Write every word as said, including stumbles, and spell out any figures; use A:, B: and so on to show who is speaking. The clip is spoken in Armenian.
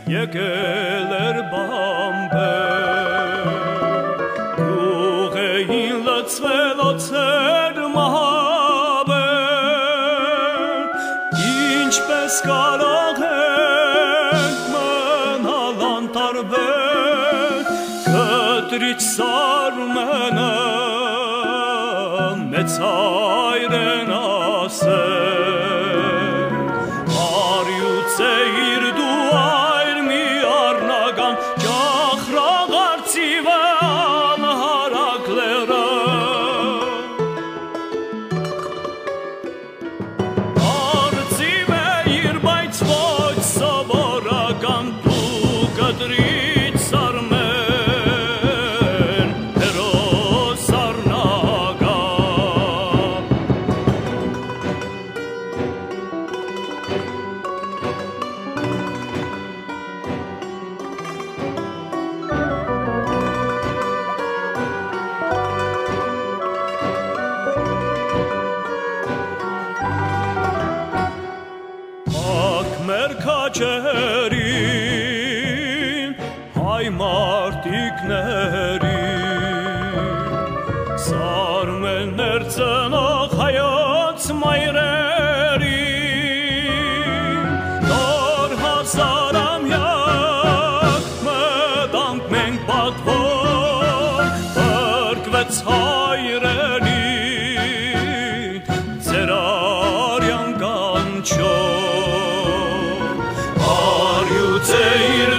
A: եկել էր բամբեր գյուղ էին լցվել օձեր մահաբեր ինչպես կարող ենք մնալ անտարբեր կտրիչ Սարմենը մեծ հայրեն ասել արյուծ է իր դու այր մի առնական ճախրաղարծիվը անհարակ լերը արծիվ է իր բայց ոչ սովորական դու կտրիչ Սարմեն հերոս առնական Ակ մեր քաջերին հայ մարդիկներին Սարմեններ ծնող հայոց մայրերին նոր հազարամյակ մտանք մենք պատվով փրկվեց հայրենին ձեր արյան կանչով արյուծ է իր